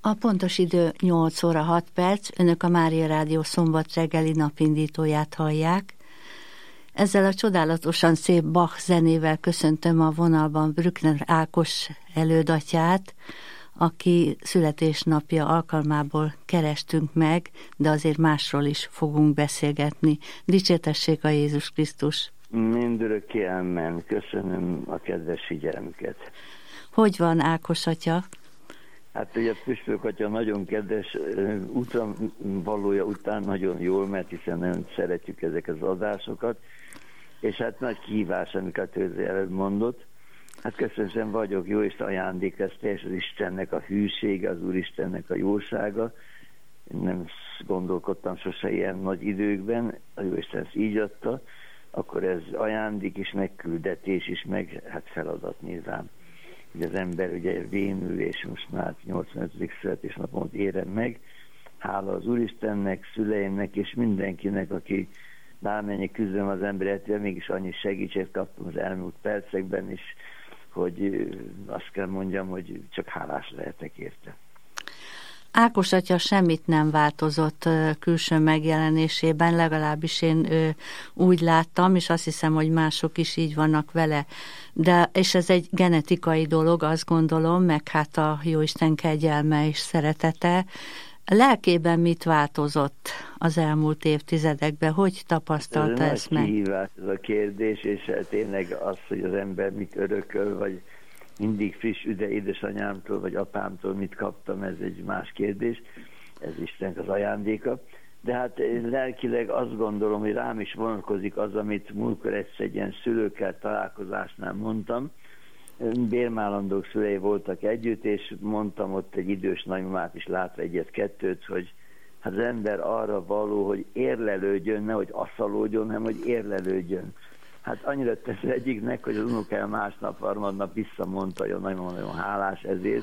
A pontos idő 8 óra 6 perc, önök a Mária Rádió szombat reggeli napindítóját hallják. Ezzel a csodálatosan szép Bach zenével köszöntöm a vonalban Brückner Ákos elődatyát, aki születésnapja alkalmából kerestünk meg, de azért másról is fogunk beszélgetni. Dicsértessék a Jézus Krisztus! Mindörökké amen. Köszönöm a kedves figyelmüket. Hogy van Ákos atya? Hát ugye a Püspök atya nagyon kedves, valója után nagyon jól, mert hiszen nagyon szeretjük ezeket az adásokat, és hát nagy kihívás, amiket ő előbb mondott. Hát köszönöm, vagyok, jó Isten ajándék, ez teljes az Istennek a hűsége, az Úristennek a jósága. Én nem gondolkodtam sose ilyen nagy időkben, a jó Isten ezt így adta, akkor ez ajándék is, megküldetés is, meg hát feladat nyilván. Ugye az ember ugye vénül, és most már 85. születésnapot érem meg. Hála az Úristennek, szüleimnek és mindenkinek, aki bármennyi küzdöm az emberetvel, mégis annyi segítséget kaptam az elmúlt percekben is, hogy azt kell mondjam, hogy csak hálás lehetek érte. Ákos atya semmit nem változott külső megjelenésében, legalábbis én úgy láttam, és azt hiszem, hogy mások is így vannak vele. És ez egy genetikai dolog, azt gondolom, meg hát a Jóisten kegyelme és szeretete. Lelkében mit változott az elmúlt évtizedekben? Hogy tapasztalta ezt meg? Nagy kihívás ez a kérdés, és tényleg az, hogy az ember mit örököl, vagy mindig friss üde édesanyámtól, vagy apámtól mit kaptam, ez egy más kérdés. Ez Istennek az ajándéka. De hát lelkileg azt gondolom, hogy rám is vonatkozik az, amit múltkor egyszer egy ilyen szülőkkel találkozásnál mondtam. Bérmálandók szülei voltak együtt, és mondtam ott egy idős nagymamát is látva egyet-kettőt, hogy hát az ember arra való, hogy érlelődjön, nehogy asszalódjon, hanem hogy érlelődjön. Hát annyira tesz egyiknek, hogy az unokája másnap, harmadnap visszamondta, hogy a nagymama nagyon hálás ezért,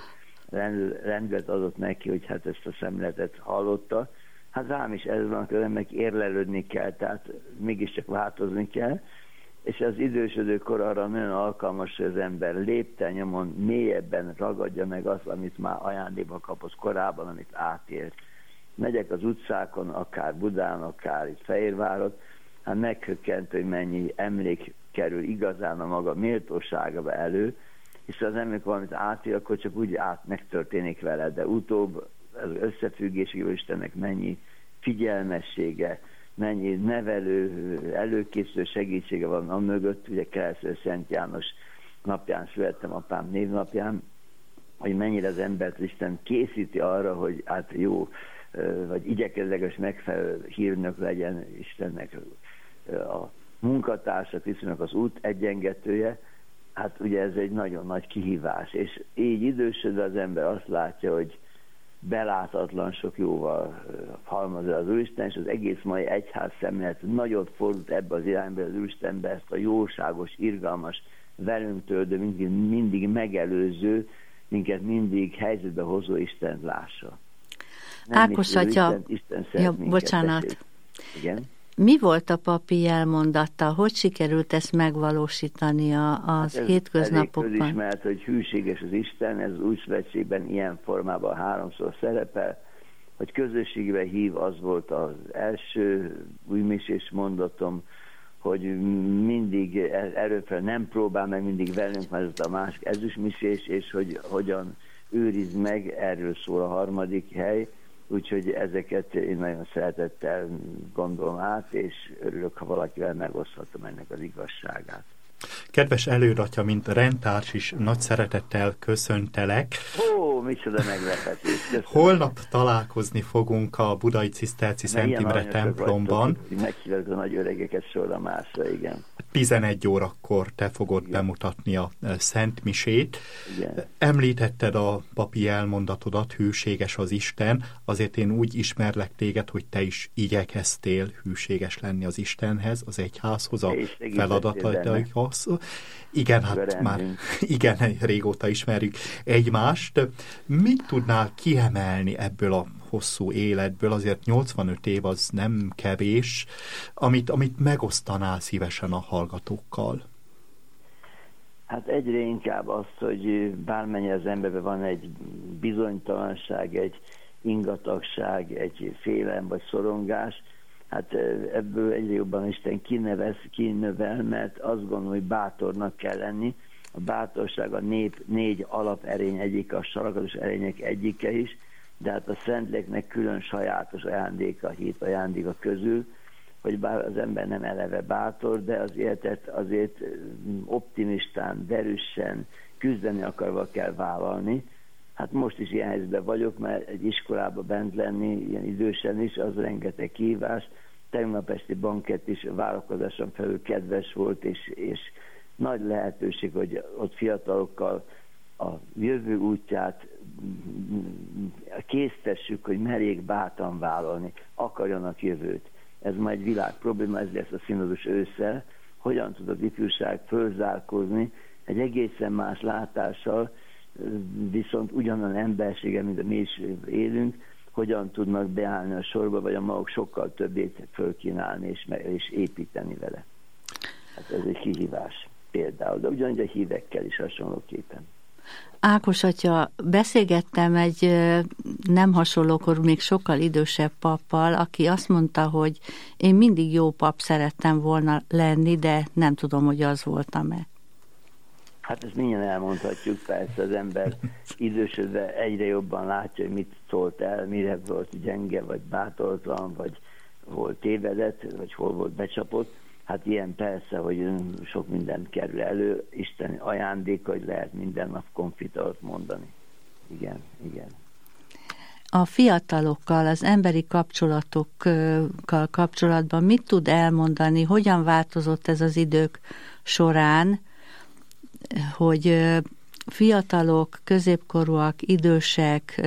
rendet adott neki, hogy hát ezt a szemletet hallotta. Hát rám is ez van, hogy meg érlelődni kell, tehát mégiscsak változni kell, és az idősödő kor arra nagyon alkalmas, hogy az ember lépten nyomon mélyebben ragadja meg azt, amit már ajándékba kapott korábban, amit átélt. Megyek az utcákon, akár Budán, akár itt Fehérvárot, hát meghökkent, hogy mennyi emlék kerül igazán a maga méltóságába elő, és az emlék valamit átél, akkor csak úgy megtörténik vele, de utóbb az összefüggéséből Istennek mennyi figyelmessége, mennyi nevelő, előkészítő segítsége van a mögött. Ugye Keresztelő Szent János napján születtem, apám névnapján, hogy mennyire az embert Isten készíti arra, hogy hát jó, vagy igyekezleges megfelelő hírnök legyen Istennek a munkatársa, Krisztusnak az út egyengetője. Hát ugye ez egy nagyon nagy kihívás, és így idősödve az ember azt látja, hogy beláthatatlan sok jóval halmaz az Úristen, és az egész mai egyház szemlélet nagyon fordult ebbe az irányba, az Úristenbe ezt a jóságos, irgalmas, velünk töltő, mindig megelőző, minket mindig helyzetbe hozó Istent lássa. Ákos atya, bocsánat. Igen? Mi volt a papi jelmondata? Hogy sikerült ezt megvalósítani az hétköznapokban? Ez közismert, hogy hűséges az Isten, ez az Új Szövetségben ilyen formában 3-szor szerepel, hogy közösségbe hív, az volt az első újmisés mondatom, hogy mindig erőfel nem próbál meg mindig velünk, mert ez a másik ezüstmisés, és hogy hogyan őrizd meg, erről szól a harmadik hely. Úgyhogy ezeket én nagyon szeretettel gondolom át, és örülök, ha valakivel megoszthatom ennek az igazságát. Kedves előratja, mint rendtárs is nagy szeretettel köszöntelek. Ó, micsoda meglepetés. Köszönöm. Holnap találkozni fogunk a Budai Ciszterci Szent Imre templomban. Meghívjuk a nagy öregeket sorra másra, igen. 11 órakor te fogod bemutatni a Szent Misét. Igen. Említetted a papi elmondatodat, hűséges az Isten, azért én úgy ismerlek téged, hogy te is igyekeztél hűséges lenni az Istenhez, az egyházhoz, a feladataidhoz. Igen, hát már igen, régóta ismerjük egymást. Mit tudnál kiemelni ebből a hosszú életből? Azért 85 év az nem kevés, amit megosztanál szívesen a hallgatókkal. Hát egyre inkább azt, hogy bármennyire az emberben van egy bizonytalanság, egy ingatagság, egy félelem vagy szorongás, hát ebből egyre jobban Isten kinövel, mert azt gondolom, hogy bátornak kell lenni. A bátorság a nép 4 alaperény egyik, a sarkatos erények egyike is, de hát a Szentléleknek külön sajátos ajándéka, 7 ajándéka közül, hogy bár az ember nem eleve bátor, de az életet azért optimistán, derűsen, küzdeni akarva kell vállalni. Hát most is ilyen helyzetben vagyok, mert egy iskolába bent lenni, ilyen idősen is, az rengeteg kihívás. Tegnap esti bankett is várakozáson felül kedves volt, és nagy lehetőség, hogy ott fiatalokkal a jövő útját késztessük, hogy merjék bátran vállalni, akarjanak jövőt. Ez majd egy világ probléma, ez lesz a színodus ősszel. Hogyan tud az ifjúság fölzárkózni egy egészen más látással, viszont ugyanolyan embersége, mint a mi is élünk, hogyan tudnak beállni a sorba, vagy a maguk sokkal többét fölkínálni és építeni vele. Hát ez egy kihívás például, de ugyanúgy a hívekkel is hasonlóképpen. Ákos atya, beszélgettem egy nem hasonlókorú, még sokkal idősebb pappal, aki azt mondta, hogy én mindig jó pap szerettem volna lenni, de nem tudom, hogy az voltam-e. Hát ezt mindjárt elmondhatjuk, persze az ember idősödve egyre jobban látja, hogy mit szólt el, mire volt gyenge, vagy bátortlan, vagy hol tévedett, vagy hol volt becsapott. Hát ilyen persze, hogy sok minden kerül elő, Isten ajándéka, hogy lehet minden nap konfitort mondani. Igen, igen. A fiatalokkal, az emberi kapcsolatokkal kapcsolatban mit tud elmondani, hogyan változott ez az idők során, hogy fiatalok, középkorúak, idősek,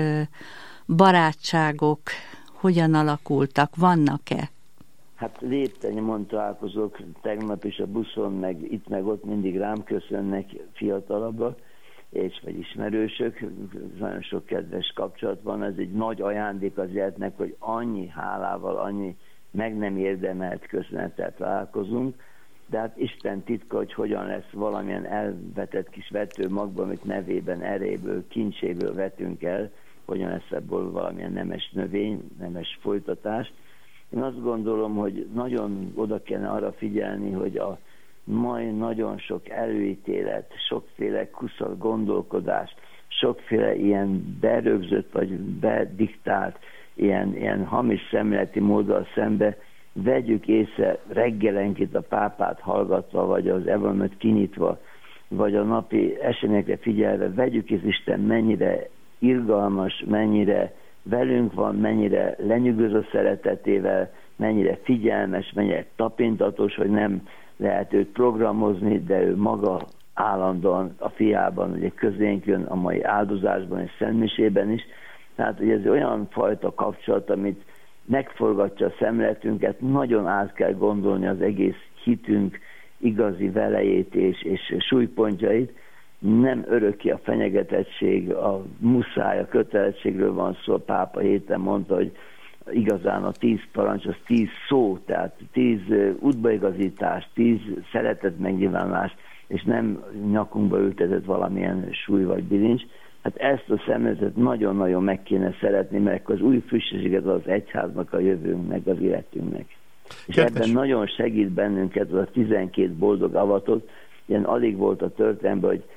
barátságok hogyan alakultak, vannak-e? Hát léptennyomon találkozok, tegnap is a buszon, meg itt, meg ott mindig rám köszönnek fiatalabbak, vagy ismerősök, nagyon sok kedves kapcsolat van, ez egy nagy ajándék az életnek, hogy annyi hálával, annyi meg nem érdemelt köszönettel találkozunk, de hát Isten titka, hogy hogyan lesz valamilyen elvetett kis vetőmagban, amit nevében, erejéből, kincséből vetünk el, hogyan lesz ebből valamilyen nemes növény, nemes folytatás. Én azt gondolom, hogy nagyon oda kellene arra figyelni, hogy a mai nagyon sok előítélet, sokféle kuszak gondolkodás, sokféle ilyen berögzött vagy bediktált, ilyen hamis szemléleti móddal szembe vegyük észre reggelenként a pápát hallgatva, vagy az evangéliumot kinyitva, vagy a napi eseményekre figyelve, vegyük észre Isten mennyire irgalmas, mennyire velünk van, mennyire lenyűgöző szeretetével, mennyire figyelmes, mennyire tapintatos, hogy nem lehet őt programozni, de ő maga állandóan a fiában, ugye közénk jön a mai áldozásban és szentmisében is. Tehát, hogy ez olyan fajta kapcsolat, amit megforgatja a szemletünket, nagyon át kell gondolni az egész hitünk igazi velejét és súlypontjait. Nem örökké a fenyegetettség, a muszáj, a kötelezettségről van szó. A pápa héten mondta, hogy igazán a 10 parancs, az 10 szó, tehát 10 útbaigazítás, 10 szeretet megnyilvánulás, és nem nyakunkba ültetett valamilyen súly vagy bilincs. Hát ezt a szemléletet nagyon-nagyon meg kéne szeretni, mert az új frissességet az egyháznak, a jövőnknek, az életünknek. És ebben nagyon segít bennünket az a 12 boldog avatott, ilyen alig volt a történelemben, hogy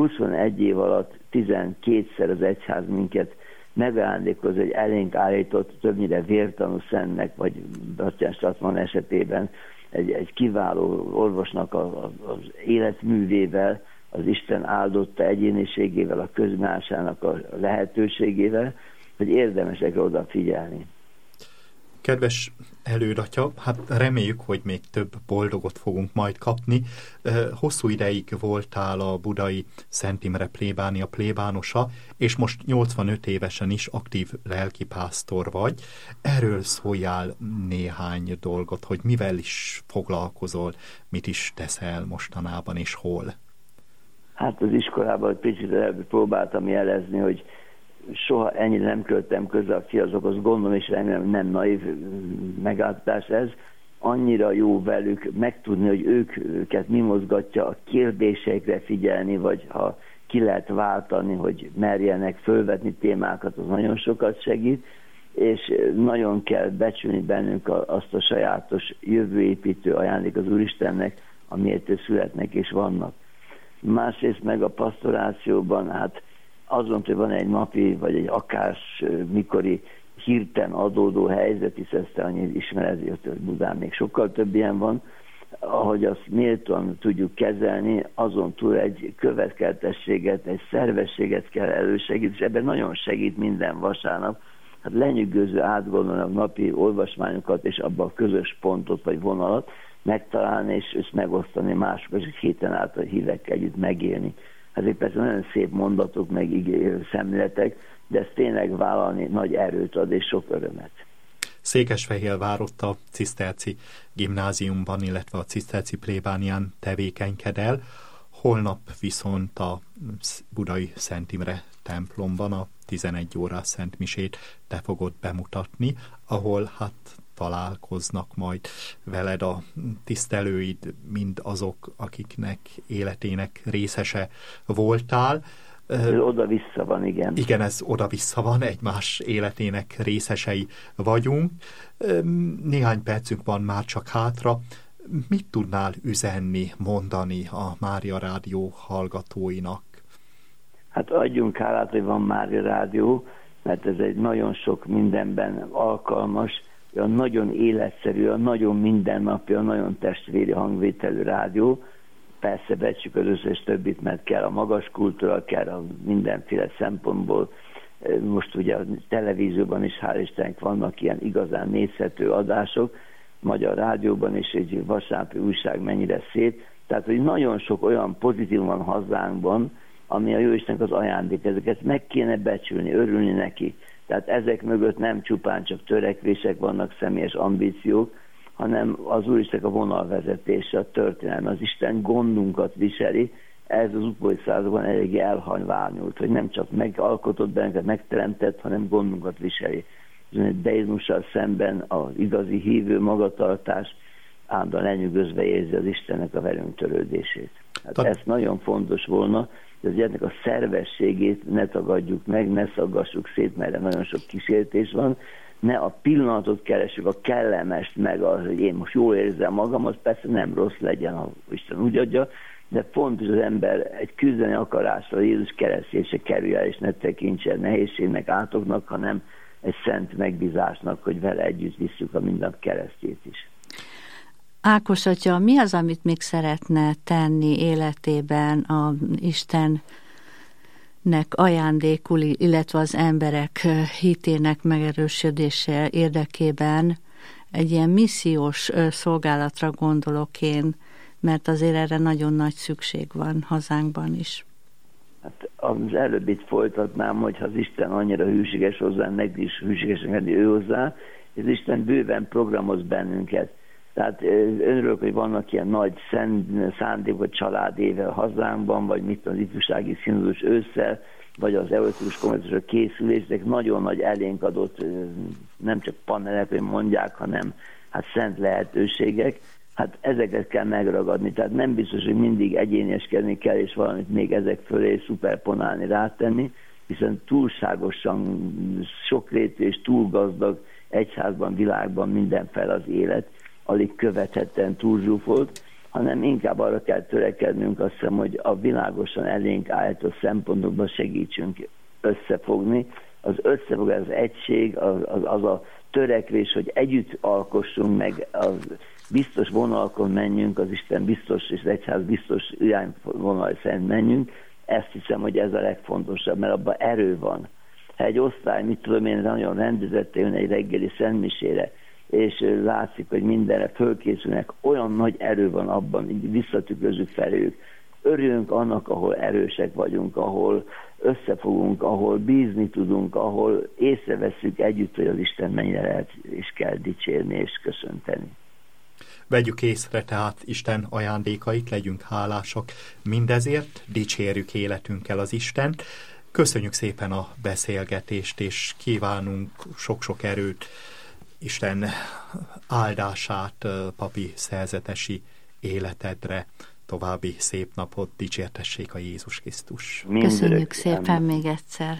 21 év alatt 12-szer az egyház minket megajándékoz, hogy elénk állított többnyire vértanú szentnek, vagy Bastian Strassmann esetében egy kiváló orvosnak az életművével, az Isten áldotta egyéniségével, a közmásának a lehetőségével, hogy érdemes ezekre odafigyelni. Kedves elődatja, hát reméljük, hogy még több boldogot fogunk majd kapni. Hosszú ideig voltál a budai Szent Imre plébánia plébánosa, és most 85 évesen is aktív lelkipásztor vagy. Erről szóljál néhány dolgot, hogy mivel is foglalkozol, mit is teszel mostanában, és hol? Hát az iskolában egy picit próbáltam jelezni, hogy soha ennyire nem költem közel a fiatalokhoz, gondolom, és remélem nem naív megállapítás ez. annyira jó velük megtudni, hogy őket mi mozgatja, a kérdésekre figyelni, vagy ha ki lehet váltani, hogy merjenek fölvetni témákat, az nagyon sokat segít, és nagyon kell becsülni bennünk azt a sajátos jövőépítő ajándék az Úristennek, amiért születnek és vannak. Másrészt meg a pastorációban, hát azon, hogy van egy napi, vagy egy akás mikori hirtelen adódó helyzet, hisz ezt annyit ismerezi, hogy Budán még sokkal több ilyen van, ahogy azt méltóan tudjuk kezelni, azon túl egy következetességet, egy szervességet kell elősegíteni, és ebben nagyon segít minden vasárnap. Hát lenyűgöző átgondolni a napi olvasmányokat, és abban a közös pontot vagy vonalat megtalálni, és ezt megosztani másokkal, és héten át a hívekkel együtt megélni. Ezek persze nagyon szép mondatok, meg szemléletek, de ez tényleg vállalni nagy erőt ad, és sok örömet. Székesfehérvár ott a Ciszterci gimnáziumban, illetve a Ciszterci plébánián tevékenykedel. Holnap viszont a budai Szent Imre templomban a 11 órás szentmisét te fogod bemutatni, ahol hát találkoznak majd veled a tisztelőid, mind azok, akiknek életének részese voltál. Oda-vissza van, igen. Igen, ez oda-vissza van, egymás életének részesei vagyunk. Néhány percünk van már csak hátra. Mit tudnál üzenni, mondani a Mária Rádió hallgatóinak? Hát adjunk hálát, hogy van Mária Rádió, mert ez egy nagyon sok mindenben alkalmas, olyan nagyon életszerű, olyan nagyon mindennapi, olyan nagyon testvéri hangvételű rádió. Persze becsük az összes többit, mert kell a magas kultúra, kell a mindenféle szempontból. Most ugye a televízióban is, hál' Istennek, vannak ilyen igazán nézhető adások, Magyar Rádióban is egy vasárnapi újság mennyire szép. Tehát, hogy nagyon sok olyan pozitív van hazánkban, ami a Jóistennek az ajándék. Ezeket meg kéne becsülni, örülni neki. Tehát ezek mögött nem csupán csak törekvések vannak, személyes ambíciók, hanem az Úristennek a vonalvezetése, a történelme, az Isten gondunkat viseli. Ez az utóbbi században eléggé elhanyványult, hogy nem csak megalkotott bennünket, megteremtett, hanem gondunkat viseli. Deizmussal szemben az igazi hívő magatartás állandóan lenyűgözve érzi az Istennek a velünk törődését. Hát ez nagyon fontos volna, hogy az életnek a szervességét ne tagadjuk meg, ne szaggassuk szét, mert nagyon sok kísértés van, ne a pillanatot keressük, a kellemest, meg az, hogy én most jól érzem magam, az persze nem rossz legyen, ha Isten úgy adja, de fontos az ember egy küzdeni akarásra, Jézus keresztjése kerülje el, és ne tekintse nehézségnek, átoknak, hanem egy szent megbízásnak, hogy vele együtt visszük a mindennap keresztjét is. Ákos atya, mi az, amit még szeretne tenni életében a Istennek ajándékul, illetve az emberek hitének megerősödése érdekében? Egy ilyen missziós szolgálatra gondolok én, mert azért erre nagyon nagy szükség van hazánkban is. Hát az előbbit folytatnám, hogy ha az Isten annyira hűséges hozzá, meg is hűségesen lenni ő hozzá, és az Isten bőven programoz bennünket. Tehát önről, hogy vannak ilyen nagy szándékok, családéve a hazánkban, vagy mit az ifjúsági színzós ősszel, vagy az evolutikus kongresszus készülések nagyon nagy elénk adott, nem csak panelek, hogy mondják, hanem hát szent lehetőségek. Hát ezeket kell megragadni, tehát nem biztos, hogy mindig egyénieskedni kell, és valamit még ezek fölé szuperponálni, rátenni, hiszen túlságosan sokrétű és túl gazdag egyházban, világban mindenfel az élet, alig követhetően túlzsúfolt, hanem inkább arra kell törekednünk, azt hiszem, hogy a világosan elénk állító szempontokban segítsünk összefogni. Az összefogás, az egység, az a törekvés, hogy együtt alkossunk meg, az biztos vonalakon menjünk, az Isten biztos és az egyház biztos irányvonal szerint menjünk. Ezt hiszem, hogy ez a legfontosabb, mert abban erő van. Ha egy osztály, mit tudom én, nagyon rendezettel jön egy reggeli szentmisére, és látszik, hogy mindenre fölkészülnek, olyan nagy erő van abban, így visszatükrözzük feléjük. Örüljünk annak, ahol erősek vagyunk, ahol összefogunk, ahol bízni tudunk, ahol észreveszünk együtt, hogy az Isten mennyire lehet és kell dicsérni és köszönteni. Vegyük észre tehát Isten ajándékait, legyünk hálásak mindezért, dicsérjük életünkkel az Istent. Köszönjük szépen a beszélgetést, és kívánunk sok-sok erőt Isten áldását papi szerzetesi életedre, további szép napot, dicsértessék a Jézus Krisztus. Köszönjük szépen még egyszer.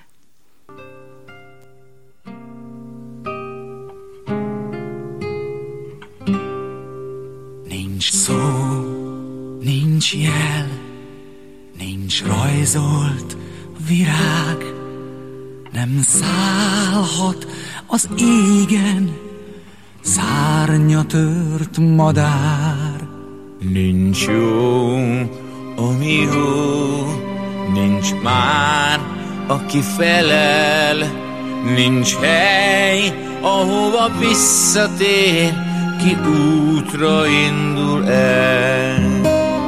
Nincs szó, nincs jel, nincs rajzolt virág, nem szállhat az égen szárnya tört madár. Nincs jó, ami jó, nincs már, aki felel, nincs hely, ahova visszatér, ki útra indul el.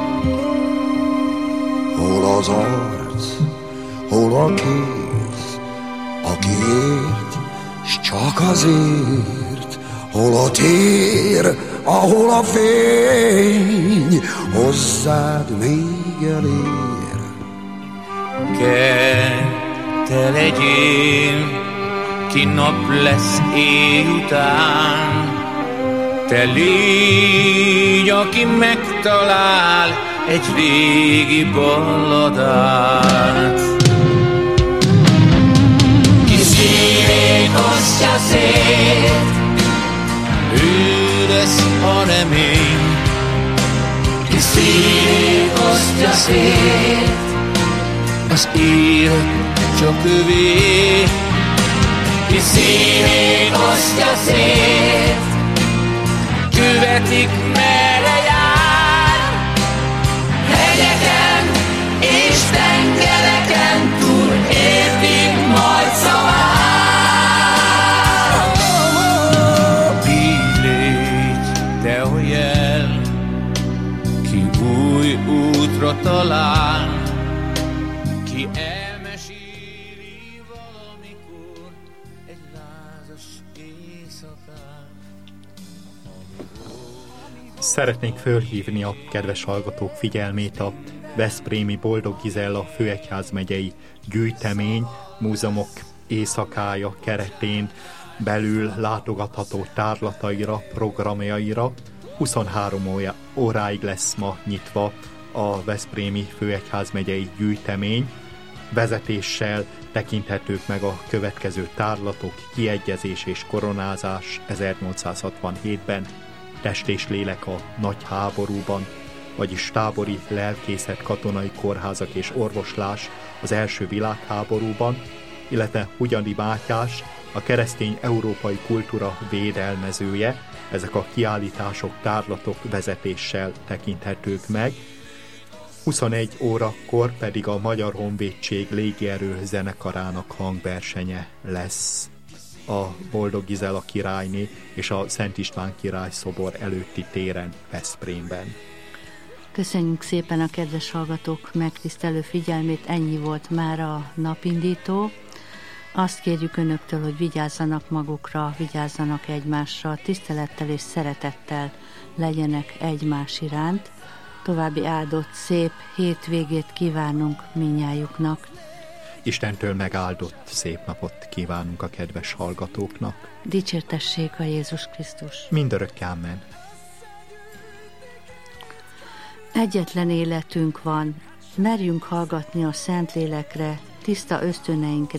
Hol az arc, hol a kéz, aki ért, s csak azért, hol a tér, ahol a fény hozzád még elér. Kell te legyél, ki nap lesz éjután, te légy, aki megtalál egy régi balladát. Ki szívét osztja szét, ő lesz a remény. ki szívét osztja szét, Az élet csak övé. ki szívét osztja szét, Követik merre jár, hegyeken és tengereken túl értik majd szavát. így légy te a jel, ki új útra talál, ki elmeséli valamikor egy lázas éjszakán. Szeretnénk fölhívni a kedves hallgatók figyelmét a veszprémi Boldog Gizella főegyházmegyei gyűjtemény múzeumok éjszakája keretén belül látogatható tárlataira, programjaira. 23 óráig lesz ma nyitva a veszprémi főegyházmegyei gyűjtemény. Vezetéssel tekinthetők meg a következő tárlatok: kiegyezés és koronázás 1867-ben, Test és lélek a nagy háborúban, vagyis tábori lelkészet, katonai kórházak és orvoslás az első világháborúban, illetve Hunyadi Mátyás, a keresztény európai kultúra védelmezője. Ezek a kiállítások, tárlatok vezetéssel tekinthetők meg. 21 órakor pedig a Magyar Honvédség légierő zenekarának hangversenye lesz a Boldog Gizella királyné és a Szent István király szobor előtti téren Veszprémben. Köszönjük szépen a kedves hallgatók megtisztelő figyelmét, ennyi volt már a napindító. Azt kérjük önöktől, hogy vigyázzanak magukra, vigyázzanak egymásra, tisztelettel és szeretettel legyenek egymás iránt. További áldott, szép hétvégét kívánunk mindnyájuknak. Istentől megáldott szép napot kívánunk a kedves hallgatóknak. Dicsértessék a Jézus Krisztus. Mindörökké amen. Egyetlen életünk van, merjünk hallgatni a Szentlélekre, tiszta ösztöneinkre,